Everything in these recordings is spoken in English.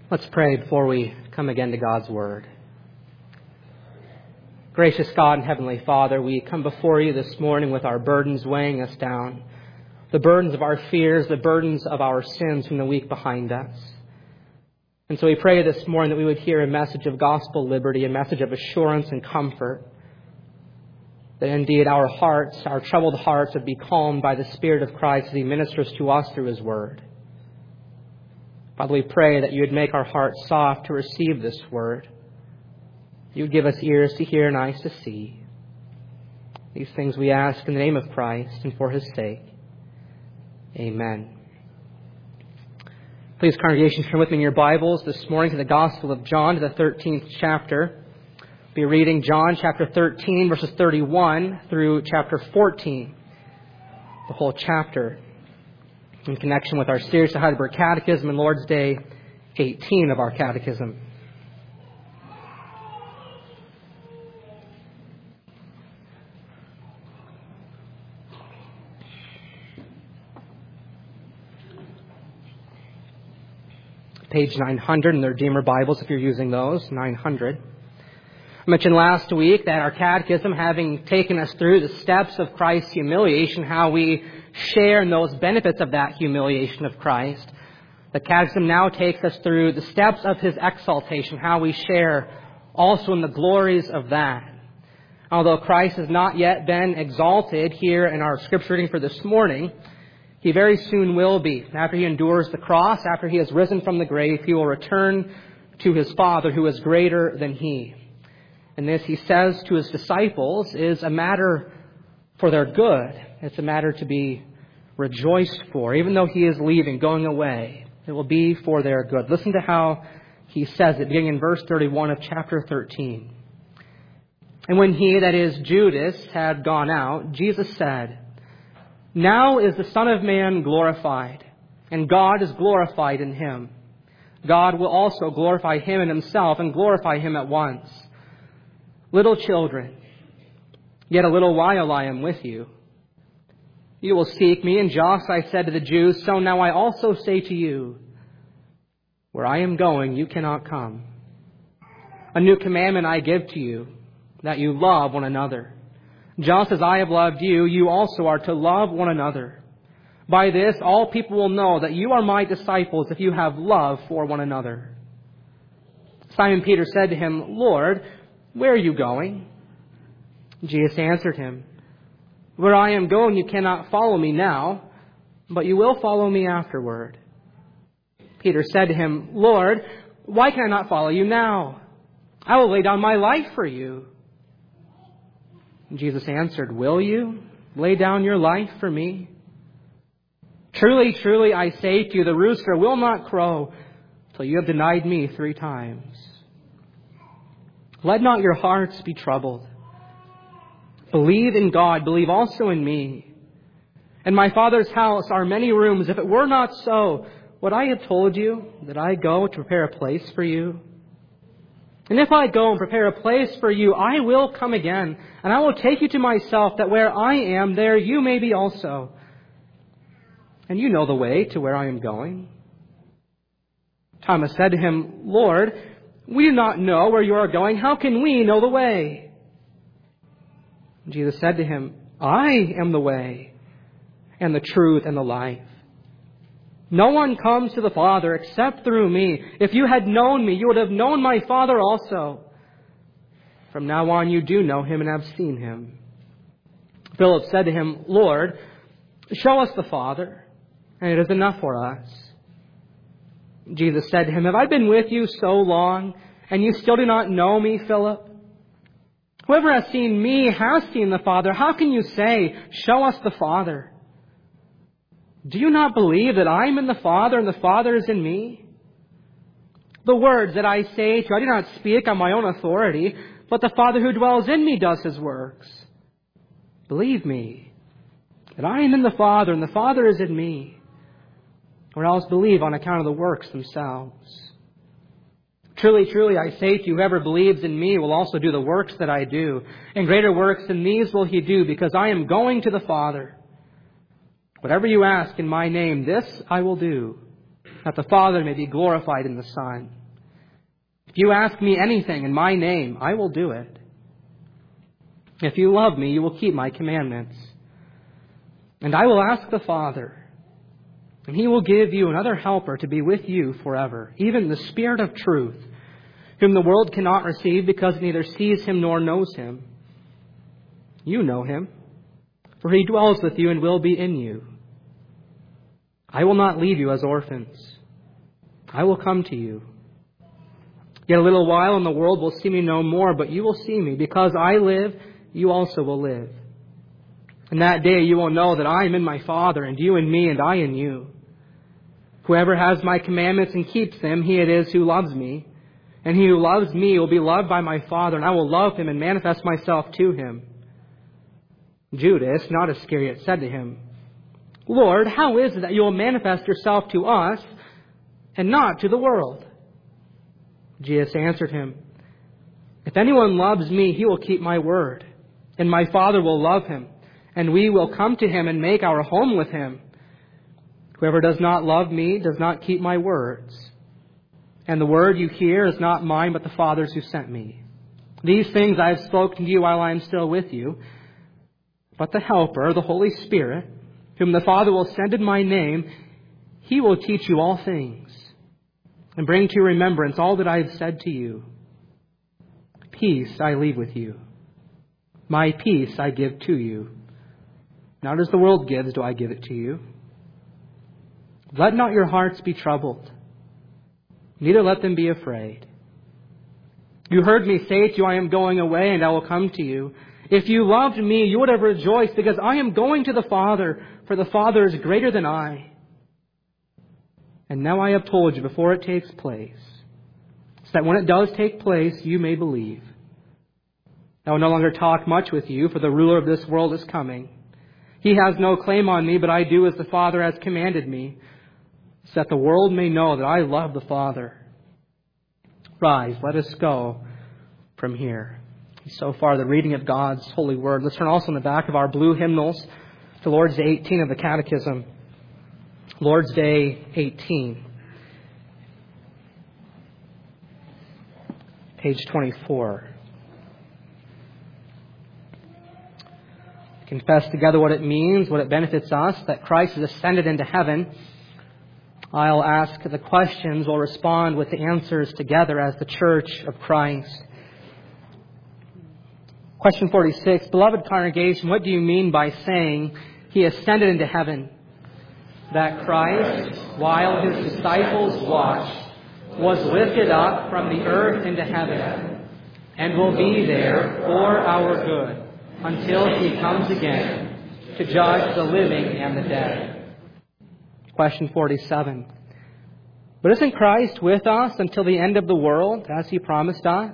Let's pray before we come again to God's Word. Gracious God and Heavenly Father, we come before you this morning with our burdens weighing us down, the burdens of our fears, the burdens of our sins from the week behind us. And so we pray this morning that we would hear a message of gospel liberty, a message of assurance and comfort, that indeed our hearts, our troubled hearts, would be calmed by the Spirit of Christ as He ministers to us through His Word. Father, we pray that you would make our hearts soft to receive this Word. You would give us ears to hear and eyes to see. These things we ask in the name of Christ and for His sake. Amen. Please, congregation, turn with me in your Bibles this morning to the Gospel of John, to the 13th chapter. We'll be reading John chapter 13, verses 31 through chapter 14, the whole chapter, in connection with our series to Heidelberg Catechism and Lord's Day 18 of our Catechism. Page 900 in the Redeemer Bibles, if you're using those, 900. I mentioned last week that our catechism, having taken us through the steps of Christ's humiliation, how we share in those benefits of that humiliation of Christ, the catechism now takes us through the steps of His exaltation, how we share also in the glories of that. Although Christ has not yet been exalted here in our scripture reading for this morning, He very soon will be. After He endures the cross, after He has risen from the grave, He will return to His Father who is greater than He. And this, He says to His disciples, is a matter for their good. It's a matter to be rejoiced for. Even though He is leaving, going away, it will be for their good. Listen to how He says it, beginning in verse 31 of chapter 13. And when He, that is Judas, had gone out, Jesus said, "Now is the Son of Man glorified, and God is glorified in Him. God will also glorify Him in Himself and glorify Him at once. Little children, yet a little while I am with you. You will seek me, and just I said to the Jews, so now I also say to you, where I am going, you cannot come. A new commandment I give to you, that you love one another. Just as I have loved you, you also are to love one another. By this, all people will know that you are my disciples if you have love for one another." Simon Peter said to Him, "Lord, where are you going?" Jesus answered him, "Where I am going, you cannot follow me now, but you will follow me afterward." Peter said to Him, "Lord, why can I not follow you now? I will lay down my life for you." Jesus answered, "Will you lay down your life for me? Truly, truly, I say to you, the rooster will not crow till you have denied me 3 times. Let not your hearts be troubled. Believe in God, believe also in me. In my Father's house are many rooms. If it were not so, would I have told you that I go to prepare a place for you? And if I go and prepare a place for you, I will come again, and I will take you to myself, that where I am, there you may be also. And you know the way to where I am going." Thomas said to Him, "Lord, we do not know where you are going. How can we know the way?" Jesus said to him, "I am the way, and the truth, and the life. No one comes to the Father except through me. If you had known me, you would have known my Father also. From now on you do know Him and have seen Him." Philip said to Him, "Lord, show us the Father, and it is enough for us." Jesus said to him, "Have I been with you so long, and you still do not know me, Philip? Whoever has seen me has seen the Father. How can you say, 'Show us the Father'? Do you not believe that I am in the Father and the Father is in me? The words that I say to you, I do not speak on my own authority, but the Father who dwells in me does His works. Believe me that I am in the Father and the Father is in me, or else believe on account of the works themselves. Truly, truly, I say to you, whoever believes in me will also do the works that I do, and greater works than these will he do, because I am going to the Father. Whatever you ask in my name, this I will do, that the Father may be glorified in the Son. If you ask me anything in my name, I will do it. If you love me, you will keep my commandments. And I will ask the Father, and He will give you another helper to be with you forever, even the Spirit of truth, whom the world cannot receive because it neither sees Him nor knows Him. You know Him, for He dwells with you and will be in you. I will not leave you as orphans. I will come to you. Yet a little while and the world will see me no more, but you will see me. Because I live, you also will live. And that day you will know that I am in my Father, and you in me, and I in you. Whoever has my commandments and keeps them, he it is who loves me. And he who loves me will be loved by my Father, and I will love him and manifest myself to him. Judas, not Iscariot, said to him, Lord, how is it that you will manifest yourself to us and not to the world? Jesus answered him, If anyone loves me, he will keep my word, and my Father will love him, and we will come to him and make our home with him. Whoever does not love me does not keep my words. And the word you hear is not mine, but the Father's who sent me. These things I have spoken to you while I am still with you. But the Helper, the Holy Spirit, whom the Father will send in my name, He will teach you all things, and bring to your remembrance all that I have said to you. Peace I leave with you. My peace I give to you. Not as the world gives do I give it to you. Let not your hearts be troubled, neither let them be afraid. You heard me say to you, I am going away, and I will come to you. If you loved me, you would have rejoiced, because I am going to the Father, for the Father is greater than I. And now I have told you before it takes place, so that when it does take place, you may believe. I will no longer talk much with you, for the ruler of this world is coming. He has no claim on me, but I do as the Father has commanded me, so that the world may know that I love the Father. Rise, let us go from here. So far, the reading of God's holy word. Let's turn also in the back of our blue hymnals to Lord's Day 18 of the Catechism. Lord's Day 18. Page 24. Confess together what it means, what it benefits us, that Christ has ascended into heaven. I'll ask the questions, we'll respond with the answers together as the Church of Christ. Question 46, Beloved congregation, what do you mean by saying He ascended into heaven? That Christ, while His disciples watched, was lifted up from the earth into heaven, and will be there for our good, until He comes again to judge the living and the dead. Question 47, But isn't Christ with us until the end of the world, as He promised us?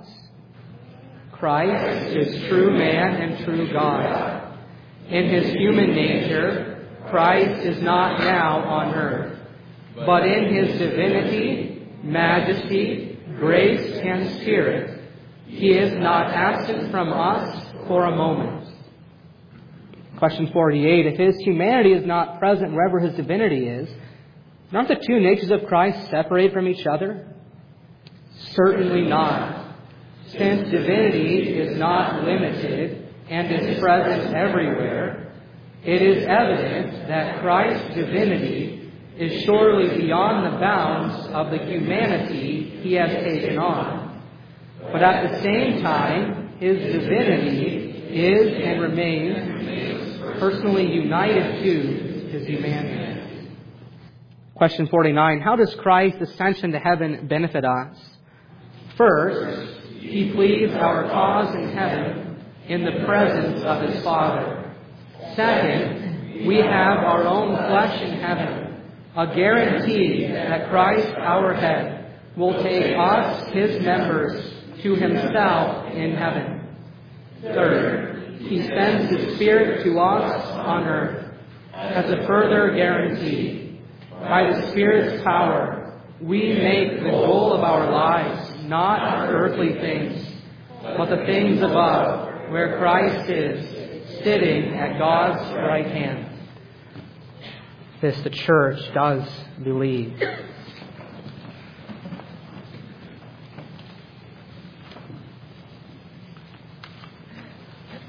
Christ is true man and true God. In His human nature, Christ is not now on earth, but in His divinity, majesty, grace, and spirit, He is not absent from us for a moment. Question 48, if His humanity is not present wherever His divinity is, aren't the two natures of Christ separated from each other? Certainly not. Since divinity is not limited and is present everywhere, it is evident that Christ's divinity is surely beyond the bounds of the humanity He has taken on. But at the same time, His divinity is and remains personally united to His humanity. Question 49, how does Christ's ascension to heaven benefit us? First, He pleads our cause in heaven in the presence of His Father. Second, we have our own flesh in heaven, a guarantee that Christ, our head, will take us, His members, to Himself in heaven. Third, He sends His Spirit to us on earth as a further guarantee. By the Spirit's power, we make the goal of our lives not earthly things, but the things above, where Christ is, sitting at God's right hand. This the Church does believe.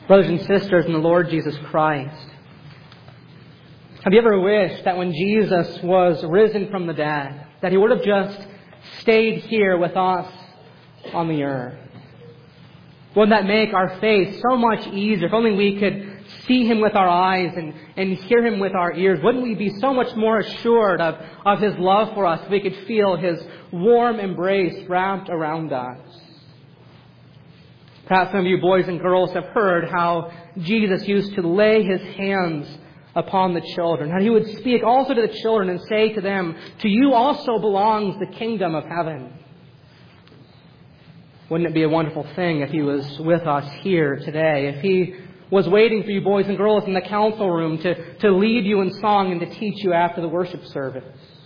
Brothers and sisters in the Lord Jesus Christ, have you ever wished that when Jesus was risen from the dead, that He would have just stayed here with us on the earth? Wouldn't that make our faith so much easier? If only we could see Him with our eyes and hear Him with our ears, wouldn't we be so much more assured of His love for us if we could feel His warm embrace wrapped around us? Perhaps some of you boys and girls have heard how Jesus used to lay His hands upon the children. How He would speak also to the children and say to them, "To you also belongs the kingdom of heaven." Wouldn't it be a wonderful thing if He was with us here today? If He was waiting for you boys and girls in the council room to lead you in song and to teach you after the worship service?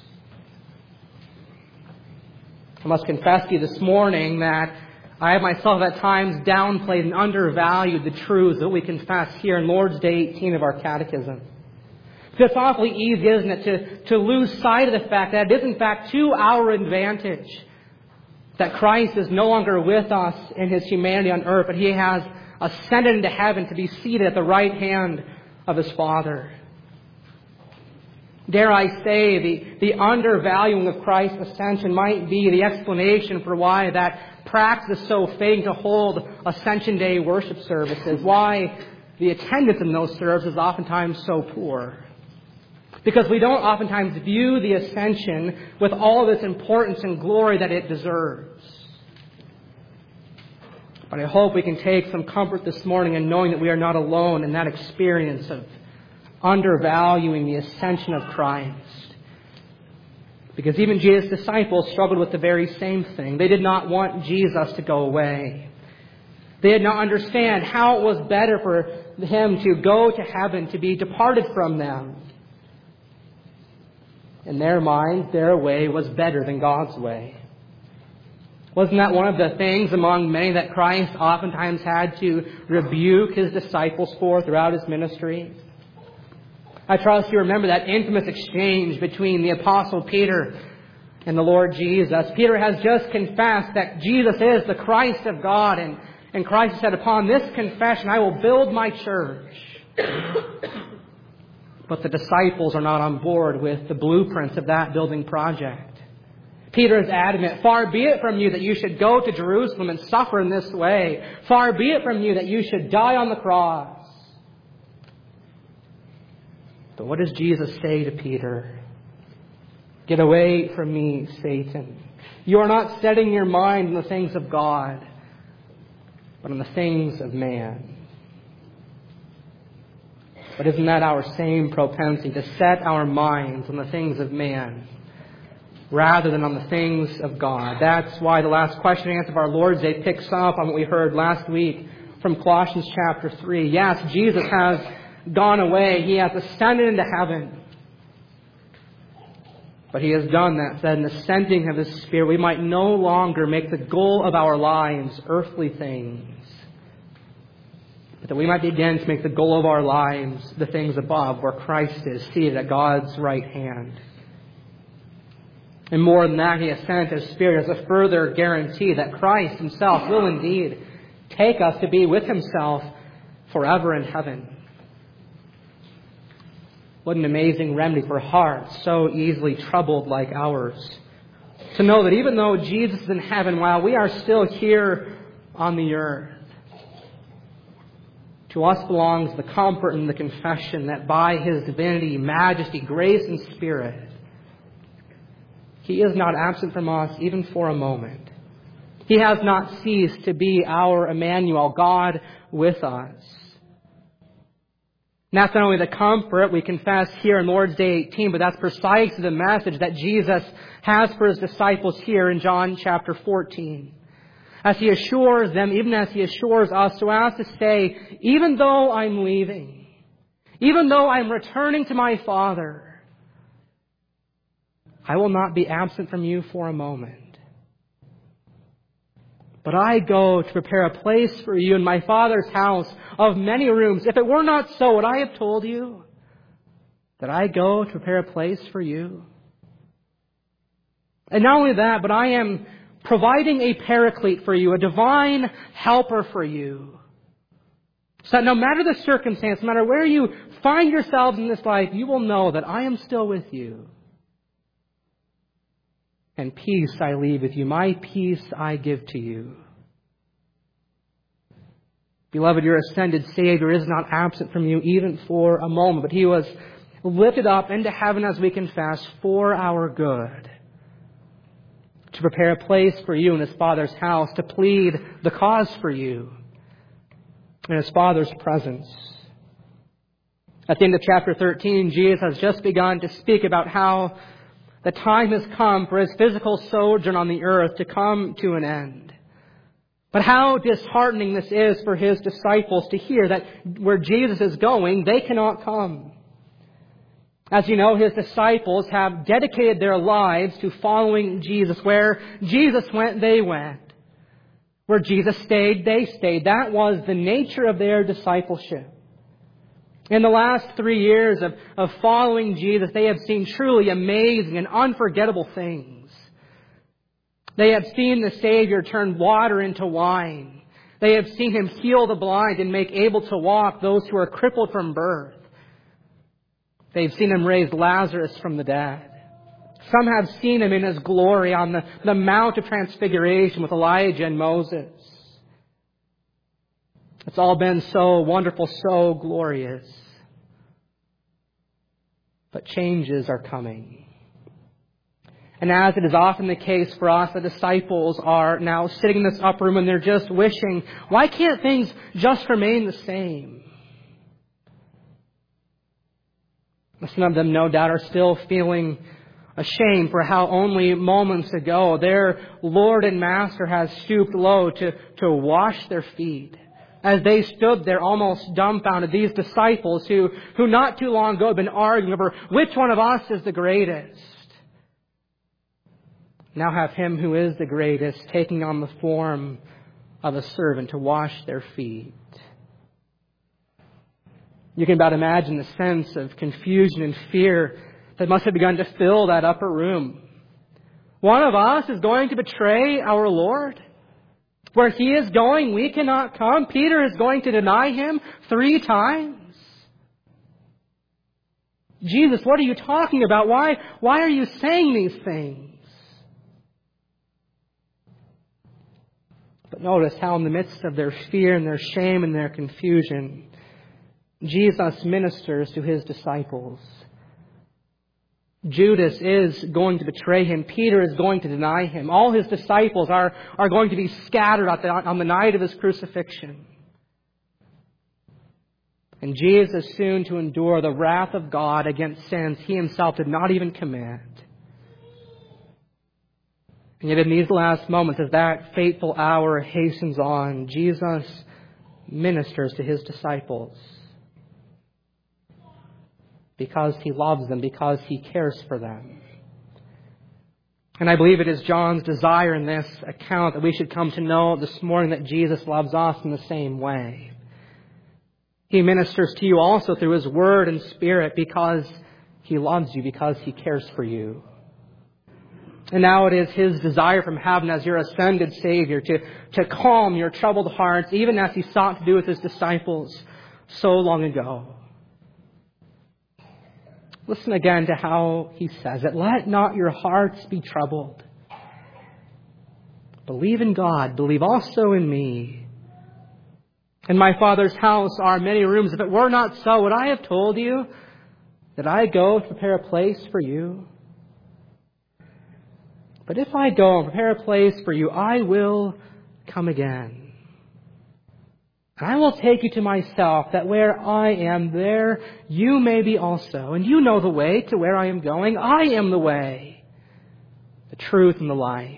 I must confess to you this morning that I have myself at times downplayed and undervalued the truths that we confess here in Lord's Day 18 of our catechism. Because it's awfully easy, isn't it, to lose sight of the fact that it is in fact to our advantage that Christ is no longer with us in His humanity on earth, but He has ascended into heaven to be seated at the right hand of His Father. Dare I say, the undervaluing of Christ's ascension might be the explanation for why that practice is so fading to hold Ascension Day worship services, why the attendance in those services is oftentimes so poor. Because we don't oftentimes view the ascension with all of its importance and glory that it deserves. But I hope we can take some comfort this morning in knowing that we are not alone in that experience of undervaluing the ascension of Christ. Because even Jesus' disciples struggled with the very same thing. They did not want Jesus to go away. They did not understand how it was better for Him to go to heaven, to be departed from them. In their minds, their way was better than God's way. Wasn't that one of the things among many that Christ oftentimes had to rebuke His disciples for throughout His ministry? I trust you remember that infamous exchange between the Apostle Peter and the Lord Jesus. Peter has just confessed that Jesus is the Christ of God, and Christ said, "Upon this confession I will build my church." But the disciples are not on board with the blueprints of that building project. Peter is adamant, "Far be it from you that you should go to Jerusalem and suffer in this way. Far be it from you that you should die on the cross." But what does Jesus say to Peter? "Get away from me, Satan. You are not setting your mind on the things of God, but on the things of man." But isn't that our same propensity, to set our minds on the things of man rather than on the things of God? That's why the last question and answer of our Lord's Day picks up on what we heard last week from Colossians chapter 3. Yes, Jesus has gone away. He has ascended into heaven. But He has done that, in the sending of His Spirit, we might no longer make the goal of our lives earthly things, but that we might begin to make the goal of our lives the things above, where Christ is seated at God's right hand. And more than that, He has sent His Spirit as a further guarantee that Christ Himself will indeed take us to be with Himself forever in heaven. What an amazing remedy for hearts so easily troubled like ours, to know that even though Jesus is in heaven, while we are still here on the earth, to us belongs the comfort and the confession that by His divinity, majesty, grace, and Spirit, He is not absent from us even for a moment. He has not ceased to be our Emmanuel, God with us. And that's not only the comfort we confess here in Lord's Day 18, but that's precisely the message that Jesus has for His disciples here in John chapter 14. As He assures them, even as He assures us, so as to say, even though I'm leaving, even though I'm returning to my Father, I will not be absent from you for a moment. But I go to prepare a place for you in my Father's house of many rooms. If it were not so, would I have told you that I go to prepare a place for you? And not only that, but I am providing a paraclete for you, a divine helper for you, So that no matter the circumstance, no matter where you find yourselves in this life, you will know that I am still with you. And peace I leave with you. My peace I give to you. Beloved, your ascended Savior is not absent from you even for a moment, but He was lifted up into heaven, as we confess, for our good, to prepare a place for you in His Father's house, to plead the cause for you in His Father's presence. At the end of chapter 13, Jesus has just begun to speak about how the time has come for His physical sojourn on the earth to come to an end. But how disheartening this is for His disciples to hear that where Jesus is going, they cannot come. As you know, His disciples have dedicated their lives to following Jesus. Where Jesus went, they went. Where Jesus stayed, they stayed. That was the nature of their discipleship. In the last 3 years of following Jesus, they have seen truly amazing and unforgettable things. They have seen the Savior turn water into wine. They have seen Him heal the blind and make able to walk those who are crippled from birth. They've seen Him raise Lazarus from the dead. Some have seen Him in His glory on the Mount of Transfiguration with Elijah and Moses. It's all been so wonderful, so glorious. But changes are coming. And as it is often the case for us, the disciples are now sitting in this upper room and they're just wishing, why can't things just remain the same? Some of them, no doubt, are still feeling ashamed for how only moments ago their Lord and Master has stooped low to wash their feet. As they stood there almost dumbfounded, these disciples who not too long ago had been arguing over which one of us is the greatest, now have Him who is the greatest taking on the form of a servant to wash their feet. You can about imagine the sense of confusion and fear that must have begun to fill that upper room. One of us is going to betray our Lord. Where He is going, we cannot come. Peter is going to deny Him 3 times. Jesus, what are you talking about? Why are you saying these things? But notice how in the midst of their fear and their shame and their confusion, Jesus ministers to His disciples. Judas is going to betray Him. Peter is going to deny Him. All His disciples are going to be scattered on the night of His crucifixion. And Jesus is soon to endure the wrath of God against sins He Himself did not even commit. And yet in these last moments, as that fateful hour hastens on, Jesus ministers to His disciples. Because He loves them, because He cares for them. And I believe it is John's desire in this account that we should come to know this morning that Jesus loves us in the same way. He ministers to you also through His Word and Spirit because He loves you, because He cares for you. And now it is His desire from heaven as your ascended Savior to calm your troubled hearts, even as He sought to do with His disciples so long ago. Listen again to how He says it. Let not your hearts be troubled. Believe in God. Believe also in me. In my Father's house are many rooms. If it were not so, would I have told you that I go to prepare a place for you? But if I go and prepare a place for you, I will come again. And I will take you to myself, that where I am, there you may be also. And you know the way to where I am going. I am the way, the truth, and the life.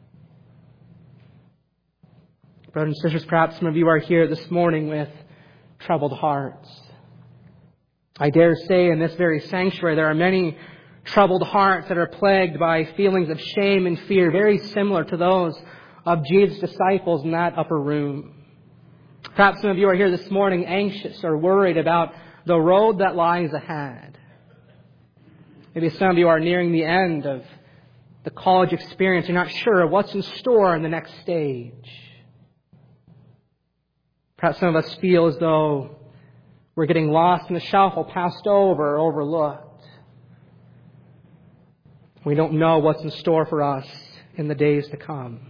Brothers and sisters, perhaps some of you are here this morning with troubled hearts. I dare say in this very sanctuary there are many troubled hearts that are plagued by feelings of shame and fear, very similar to those of Jesus' disciples in that upper room. Perhaps some of you are here this morning anxious or worried about the road that lies ahead. Maybe some of you are nearing the end of the college experience. You're not sure what's in store in the next stage. Perhaps some of us feel as though we're getting lost in the shuffle, passed over, overlooked. We don't know what's in store for us in the days to come.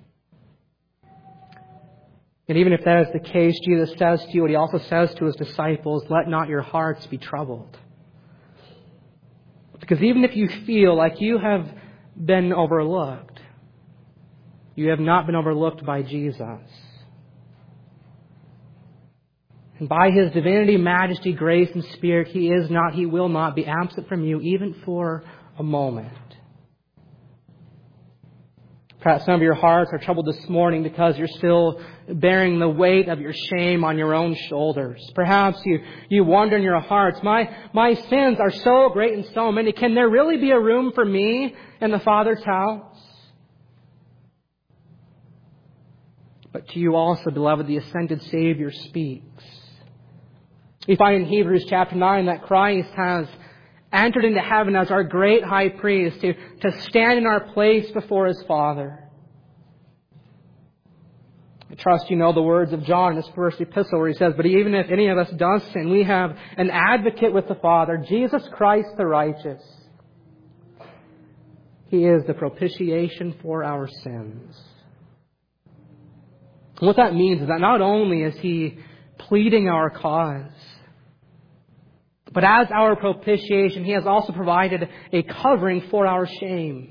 And even if that is the case, Jesus says to you what He also says to His disciples, let not your hearts be troubled. Because even if you feel like you have been overlooked, you have not been overlooked by Jesus. And by His divinity, majesty, grace, and Spirit, He is not, He will not be absent from you even for a moment. Perhaps some of your hearts are troubled this morning because you're still bearing the weight of your shame on your own shoulders. Perhaps you wonder in your hearts, my sins are so great and so many. Can there really be a room for me in the Father's house? But to you also, beloved, the ascended Savior speaks. We find in Hebrews chapter 9 that Christ has entered into heaven as our great high priest to stand in our place before His Father. I trust you know the words of John in his first epistle where he says, but even if any of us does sin, we have an advocate with the Father, Jesus Christ the righteous. He is the propitiation for our sins. And what that means is that not only is He pleading our cause, but as our propitiation, He has also provided a covering for our shame.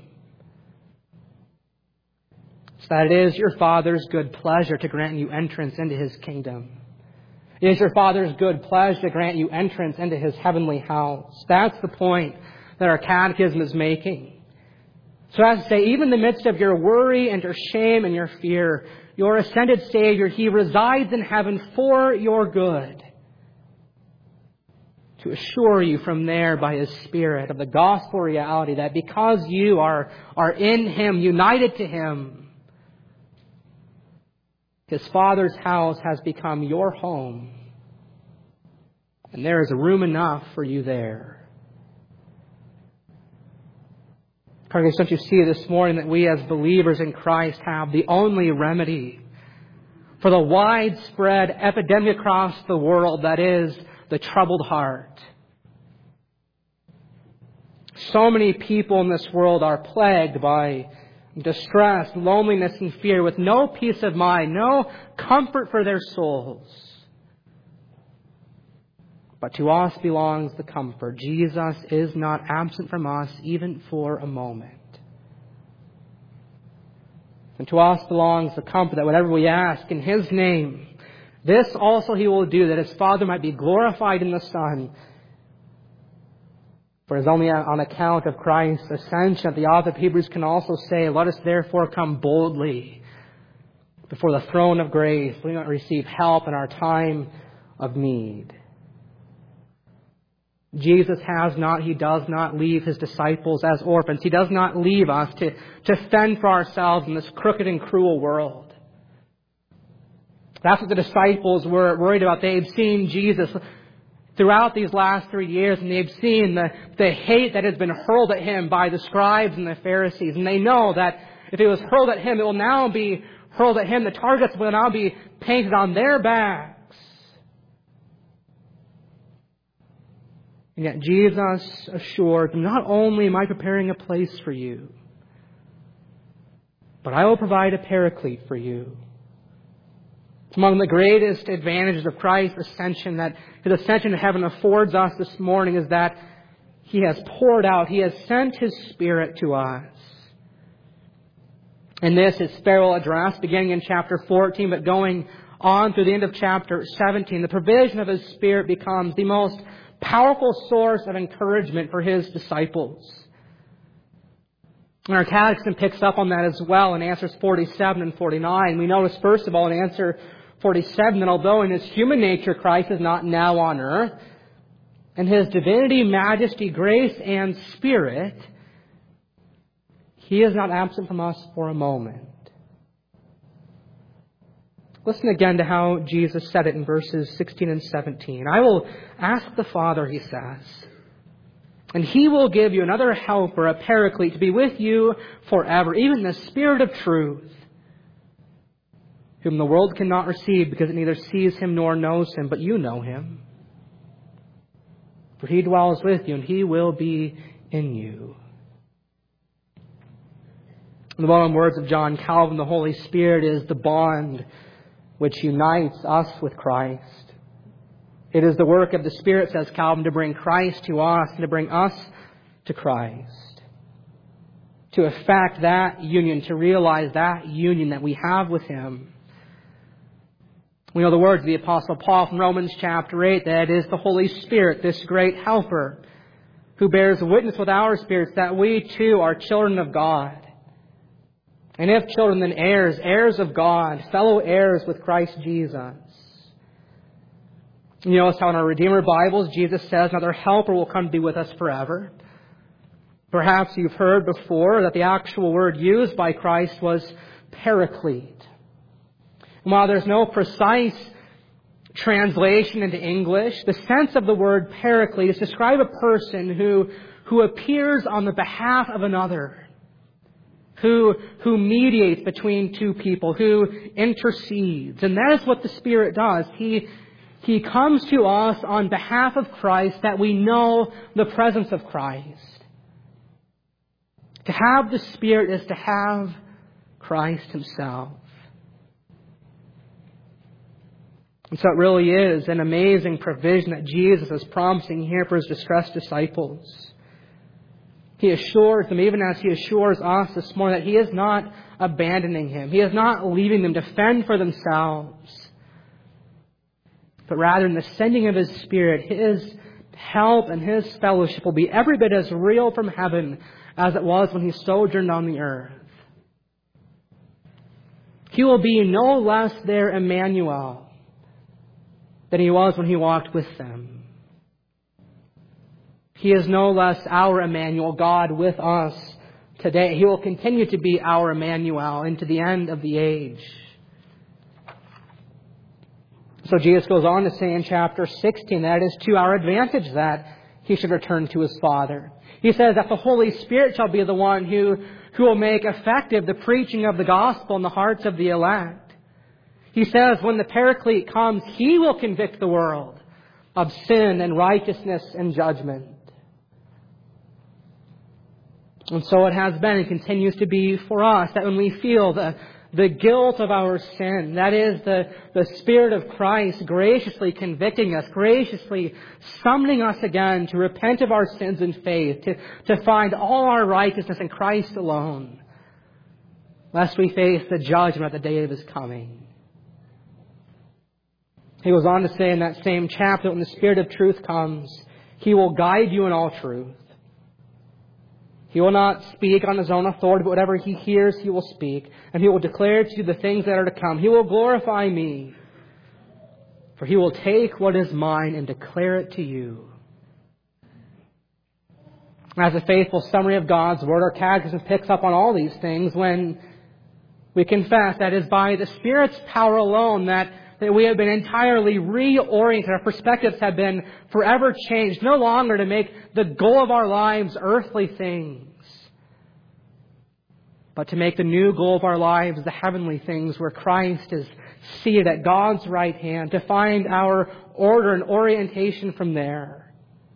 So that it is your Father's good pleasure to grant you entrance into His kingdom. It is your Father's good pleasure to grant you entrance into His heavenly house. That's the point that our catechism is making. So as to say, even in the midst of your worry and your shame and your fear, your ascended Savior, He resides in heaven for your good, to assure you from there by His Spirit of the gospel reality that because you are in Him, united to Him, His Father's house has become your home. And there is room enough for you there. Congregation, don't you see this morning that we as believers in Christ have the only remedy for the widespread epidemic across the world that is the troubled heart. So many people in this world are plagued by distress, loneliness, and fear with no peace of mind, no comfort for their souls. But to us belongs the comfort. Jesus is not absent from us even for a moment. And to us belongs the comfort that whatever we ask in His name, this also He will do, that His Father might be glorified in the Son. For it is only on account of Christ's ascension that the author of Hebrews can also say, let us therefore come boldly before the throne of grace, we might receive help in our time of need. Jesus He does not leave His disciples as orphans. He does not leave us to fend for ourselves in this crooked and cruel world. That's what the disciples were worried about. They had seen Jesus throughout these last 3 years, and they've seen the hate that has been hurled at Him by the scribes and the Pharisees. And they know that if it was hurled at Him, it will now be hurled at Him. The targets will now be painted on their backs. And yet Jesus assured them, not only am I preparing a place for you, but I will provide a paraclete for you. Among the greatest advantages of Christ's ascension that His ascension to heaven affords us this morning is that He has poured out, He has sent His Spirit to us. And this is farewell address beginning in chapter 14, but going on through the end of chapter 17. The provision of His Spirit becomes the most powerful source of encouragement for His disciples. And our catechism picks up on that as well in answers 47 and 49. We notice, first of all, in answer 47, that although in His human nature Christ is not now on earth, in His divinity, majesty, grace, and Spirit, He is not absent from us for a moment. Listen again to how Jesus said it in verses 16 and 17. I will ask the Father, He says, and He will give you another helper, a paraclete, to be with you forever, even the Spirit of truth, whom the world cannot receive because it neither sees him nor knows him, but you know him. For he dwells with you and he will be in you. In the well-known words of John Calvin, the Holy Spirit is the bond which unites us with Christ. It is the work of the Spirit, says Calvin, to bring Christ to us and to bring us to Christ. To effect that union, to realize that union that we have with Him. We know the words of the Apostle Paul from Romans chapter 8, that it is the Holy Spirit, this great helper, who bears witness with our spirits that we too are children of God. And if children, then heirs, heirs of God, fellow heirs with Christ Jesus. You notice how in our Redeemer Bibles, Jesus says another helper will come to be with us forever. Perhaps you've heard before that the actual word used by Christ was paraclete. And while there's no precise translation into English, the sense of the word paraclete is to describe a person who appears on the behalf of another, who mediates between two people, who intercedes. And that is what the Spirit does. He comes to us on behalf of Christ that we know the presence of Christ. To have the Spirit is to have Christ Himself. And so it really is an amazing provision that Jesus is promising here for His distressed disciples. He assures them, even as He assures us this morning, that He is not abandoning them. He is not leaving them to fend for themselves. But rather, in the sending of His Spirit, His help and His fellowship will be every bit as real from heaven as it was when He sojourned on the earth. He will be no less their Emmanuel than He was when He walked with them. He is no less our Emmanuel, God with us today. He will continue to be our Emmanuel into the end of the age. So Jesus goes on to say in chapter 16 that it is to our advantage that He should return to His Father. He says that the Holy Spirit shall be the one who will make effective the preaching of the gospel in the hearts of the elect. He says when the Paraclete comes, He will convict the world of sin and righteousness and judgment. And so it has been and continues to be for us that when we feel the guilt of our sin, that is the Spirit of Christ graciously convicting us, graciously summoning us again to repent of our sins in faith, to find all our righteousness in Christ alone, lest we face the judgment at the day of His coming. He goes on to say in that same chapter that when the Spirit of truth comes, He will guide you in all truth. He will not speak on His own authority, but whatever He hears, He will speak. And He will declare to you the things that are to come. He will glorify Me. For He will take what is mine and declare it to you. As a faithful summary of God's Word, our catechism picks up on all these things when we confess that it is by the Spirit's power alone that we have been entirely reoriented. Our perspectives have been forever changed. No longer to make the goal of our lives earthly things, but to make the new goal of our lives the heavenly things where Christ is seated at God's right hand, to find our order and orientation from there.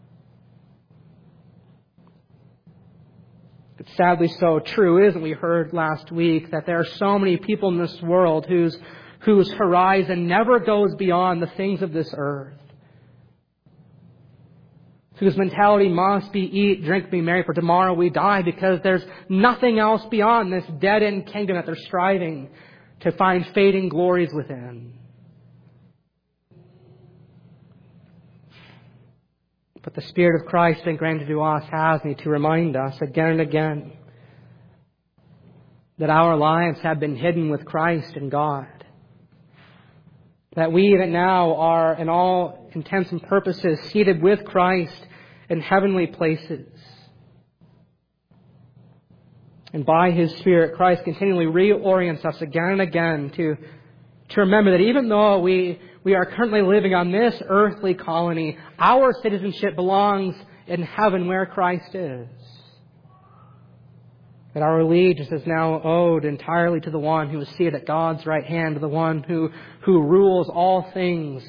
It's sadly so true, isn't it? We heard last week that there are so many people in this world whose horizon never goes beyond the things of this earth, whose mentality must be eat, drink, be merry, for tomorrow we die, because there's nothing else beyond this dead-end kingdom that they're striving to find fading glories within. But the Spirit of Christ been granted to us has me to remind us again and again that our lives have been hidden with Christ in God. That we that now are, in all intents and purposes, seated with Christ in heavenly places. And by His Spirit, Christ continually reorients us again and again to remember that even though we are currently living on this earthly colony, our citizenship belongs in heaven where Christ is. That our allegiance is now owed entirely to the one who is seated at God's right hand, to the one who rules all things.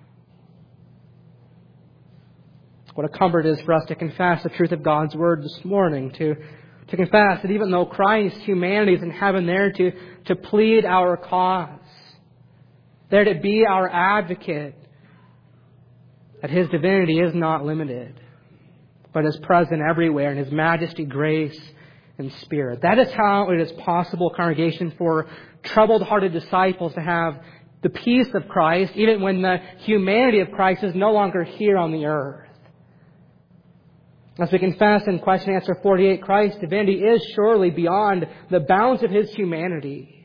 What a comfort it is for us to confess the truth of God's Word this morning, to confess that even though Christ, humanity, is in heaven there to plead our cause, there to be our advocate, that His divinity is not limited, but is present everywhere in His majesty, grace, and Spirit. That is how it is possible, congregation, for troubled-hearted disciples to have the peace of Christ, even when the humanity of Christ is no longer here on the earth. As we confess in question and answer 48, Christ's divinity is surely beyond the bounds of His humanity.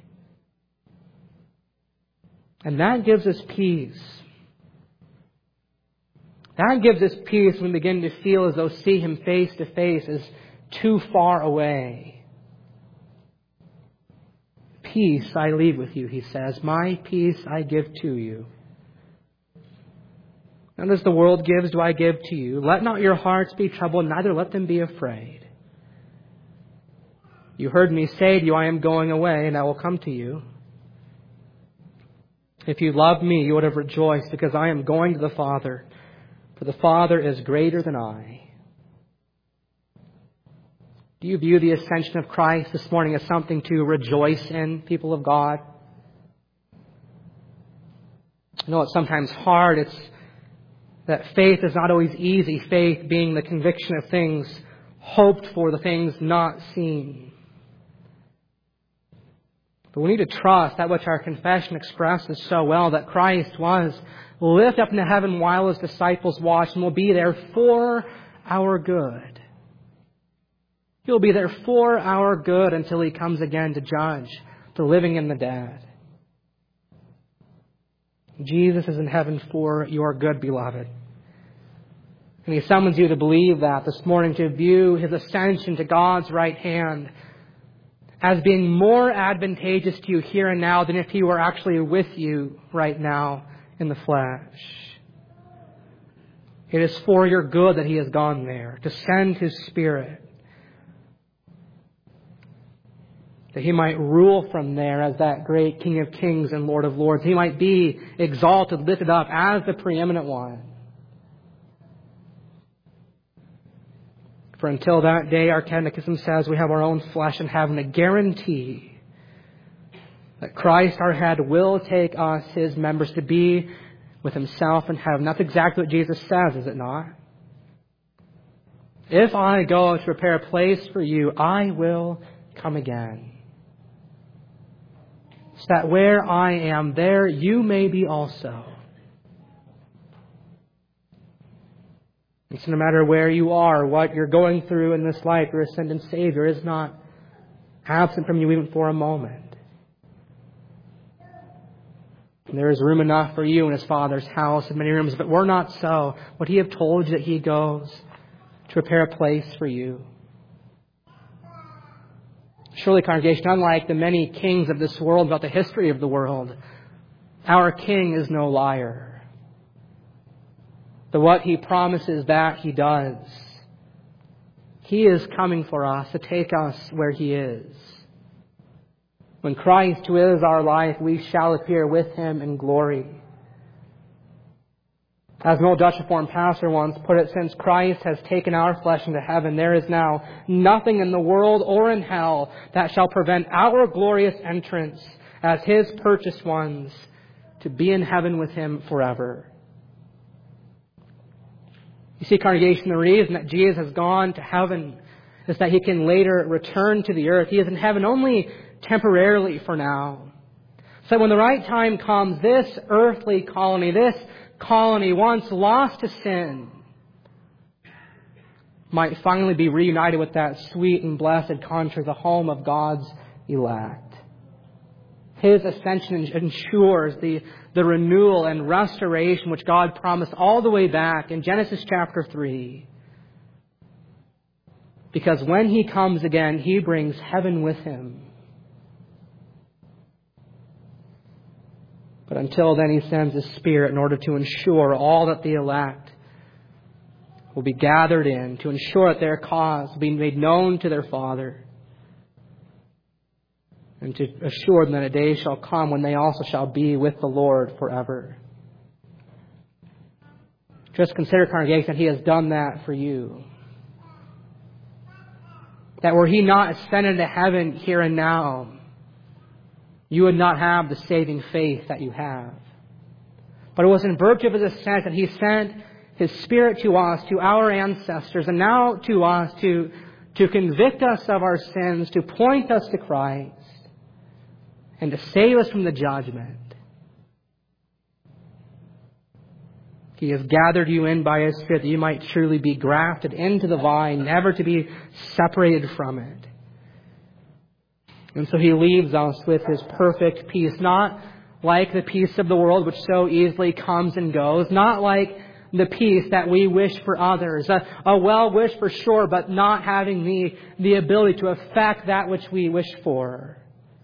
And that gives us peace. That gives us peace when we begin to feel as though see Him face to face is too far away. Peace I leave with you, He says. My peace I give to you. Not as the world gives do I give to you. Let not your hearts be troubled, neither let them be afraid. You heard me say to you, I am going away, and I will come to you. If you loved me, you would have rejoiced, because I am going to the Father, for the Father is greater than I. Do you view the ascension of Christ this morning as something to rejoice in, people of God? I know it's sometimes hard. It's that faith is not always easy, faith being the conviction of things hoped for, the things not seen. But we need to trust that which our confession expresses so well, that Christ was lifted up into heaven while His disciples watched, and will be there for our good. He'll be there for our good until He comes again to judge the living and the dead. Jesus is in heaven for your good, beloved. And He summons you to believe that this morning, to view His ascension to God's right hand as being more advantageous to you here and now than if He were actually with you right now in the flesh. It is for your good that He has gone there, to send His Spirit, that He might rule from there as that great King of Kings and Lord of Lords. He might be exalted, lifted up as the preeminent one. For until that day, our catechism says we have our own flesh in heaven, a guarantee that Christ, our head, will take us, His members, to be with Himself in heaven. That's exactly what Jesus says, is it not? If I go to prepare a place for you, I will come again, so that where I am, there you may be also. And so no matter where you are, what you're going through in this life, your ascended Savior is not absent from you even for a moment. And there is room enough for you in His Father's house in many rooms, but we're not so. Would He have told you that He goes to prepare a place for you? Surely, congregation, unlike the many kings of this world about the history of the world, our King is no liar. That what He promises, that He does. He is coming for us to take us where He is. When Christ, who is our life, we shall appear with Him in glory. As an old Dutch Reformed pastor once put it, since Christ has taken our flesh into heaven, there is now nothing in the world or in hell that shall prevent our glorious entrance as His purchased ones to be in heaven with Him forever. You see, congregation, the reason that Jesus has gone to heaven is that He can later return to the earth. He is in heaven only temporarily for now. So when the right time comes, this earthly colony, this colony once lost to sin, might finally be reunited with that sweet and blessed country, the home of God's elect. His ascension ensures the renewal and restoration which God promised all the way back in Genesis chapter 3. Because when He comes again, He brings heaven with Him. But until then, He sends His Spirit in order to ensure all that the elect will be gathered in, to ensure that their cause will be made known to their Father. and to assure them that a day shall come when they also shall be with the Lord forever. Just consider, congregation, that He has done that for you. That were He not ascended to heaven here and now, you would not have the saving faith that you have. But it was in virtue of His ascent that He sent His Spirit to us, to our ancestors, and now to us to convict us of our sins, to point us to Christ, and to save us from the judgment. He has gathered you in by His Spirit that you might truly be grafted into the vine, never to be separated from it. And so He leaves us with His perfect peace, not like the peace of the world which so easily comes and goes, not like the peace that we wish for others, a well wish for sure, but not having the ability to affect that which we wish for.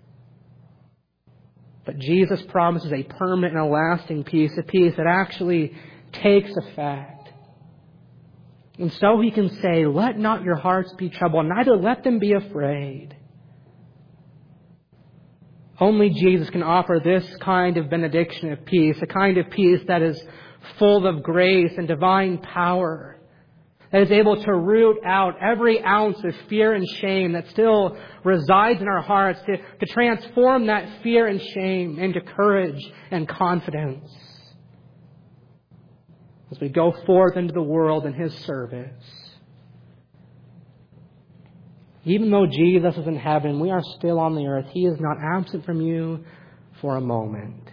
But Jesus promises a permanent and a lasting peace, a peace that actually takes effect. And so He can say, let not your hearts be troubled, neither let them be afraid. Only Jesus can offer this kind of benediction of peace, a kind of peace that is full of grace and divine power, that is able to root out every ounce of fear and shame that still resides in our hearts, to transform that fear and shame into courage and confidence as we go forth into the world in His service. Even though Jesus is in heaven, we are still on the earth. He is not absent from you for a moment.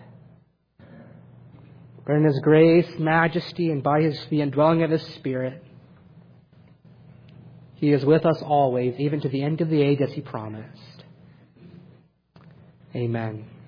But in His grace, majesty, and by the indwelling of His Spirit, He is with us always, even to the end of the age as He promised. Amen.